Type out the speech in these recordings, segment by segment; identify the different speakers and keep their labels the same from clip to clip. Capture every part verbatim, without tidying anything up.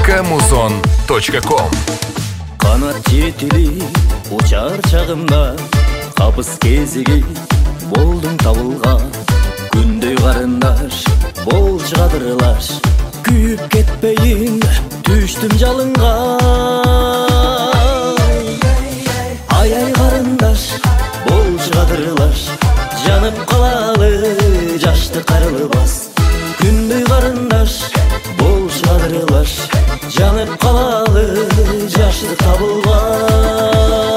Speaker 1: точка музон точка ком.
Speaker 2: Канат жетели учар чагымда, капыс кезеги болдуң табылган. Күндөй карындаш болчу кадырлаш, күйүп кетпейин түштүм жалынга. Ай-ай карындаш болчу кадырлаш, жанып калалы жашты карылбас. Күндөй карындаш болчу кадырлаш, жанып калалы жашты табылбас.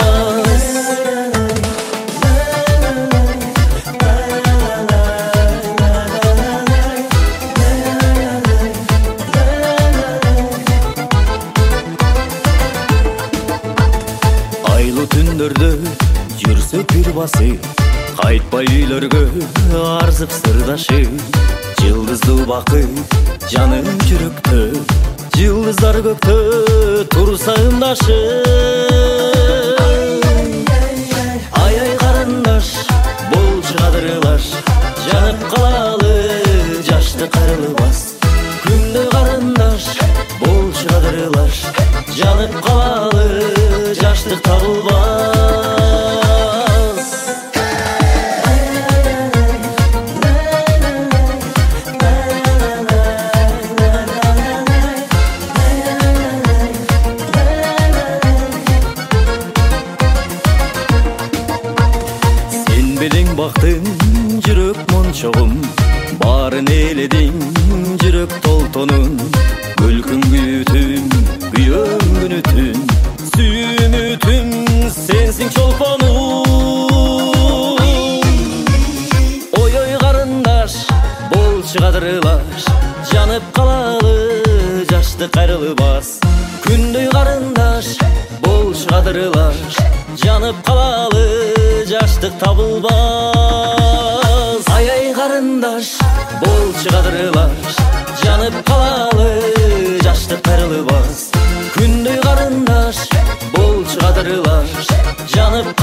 Speaker 2: Айлы түндөрдө жүрсөк бир басып, кайтпай үйлөргө арзып сырдашы. Жылдызды бакыт жаным жүрөктө, жылдыздар көктө турса ымдашы. Ай-ай карындаш болчу кадырлаш, жанып калалы жашты карылбас. Күндө карындаш болчу кадырлаш, жанып калалы жаштык табылбас. Сен белең бактың жүрөк мончогум, барын эледиң жүрөк толтонун. Күлкүң күтүм, күйөөм күнүтүм, сүйүмүтүм сенсиң чолпонум. Ой-ой карындаш болчу кадырлаш, жанып калалы жашты кайрылбас. Күндөй карындаш болчу кадырлаш, жанып калалы жаштык табылбас. Ай-ай карындаш болчу кадырлаш, жанып калалы жаштык кайрылбас. Күндөй карындаш болчу кадырлаш, жанып